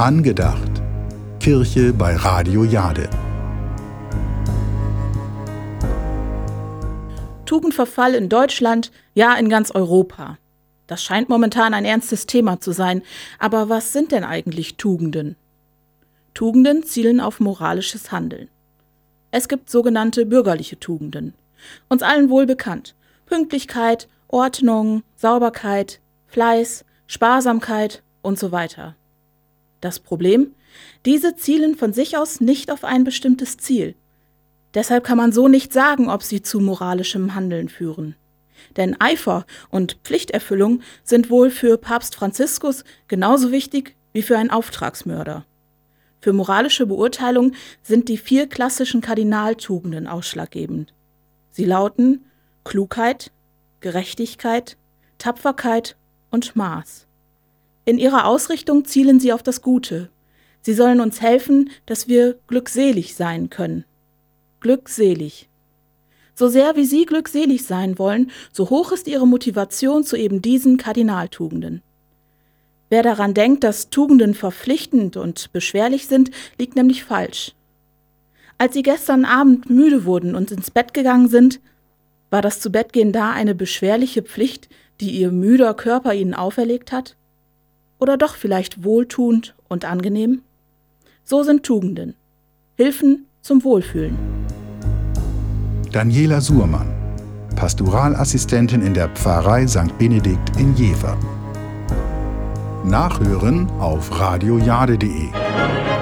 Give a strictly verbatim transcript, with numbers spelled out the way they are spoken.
Angedacht. Kirche bei Radio Jade. Tugendverfall in Deutschland, ja in ganz Europa. Das scheint momentan ein ernstes Thema zu sein. Aber was sind denn eigentlich Tugenden? Tugenden zielen auf moralisches Handeln. Es gibt sogenannte bürgerliche Tugenden. Uns allen wohl bekannt. Pünktlichkeit, Ordnung, Sauberkeit, Fleiß, Sparsamkeit und so weiter. Das Problem? Diese zielen von sich aus nicht auf ein bestimmtes Ziel. Deshalb kann man so nicht sagen, ob sie zu moralischem Handeln führen. Denn Eifer und Pflichterfüllung sind wohl für Papst Franziskus genauso wichtig wie für einen Auftragsmörder. Für moralische Beurteilung sind die vier klassischen Kardinaltugenden ausschlaggebend. Sie lauten Klugheit, Gerechtigkeit, Tapferkeit und Maß. In ihrer Ausrichtung zielen sie auf das Gute. Sie sollen uns helfen, dass wir glückselig sein können. Glückselig. So sehr wie Sie glückselig sein wollen, so hoch ist Ihre Motivation zu eben diesen Kardinaltugenden. Wer daran denkt, dass Tugenden verpflichtend und beschwerlich sind, liegt nämlich falsch. Als Sie gestern Abend müde wurden und ins Bett gegangen sind, war das Zubettgehen da eine beschwerliche Pflicht, die Ihr müder Körper Ihnen auferlegt hat? Oder doch vielleicht wohltuend und angenehm? So sind Tugenden. Hilfen zum Wohlfühlen. Daniela Suhrmann, Pastoralassistentin in der Pfarrei Sankt Benedikt in Jever. Nachhören auf radiojade punkt de.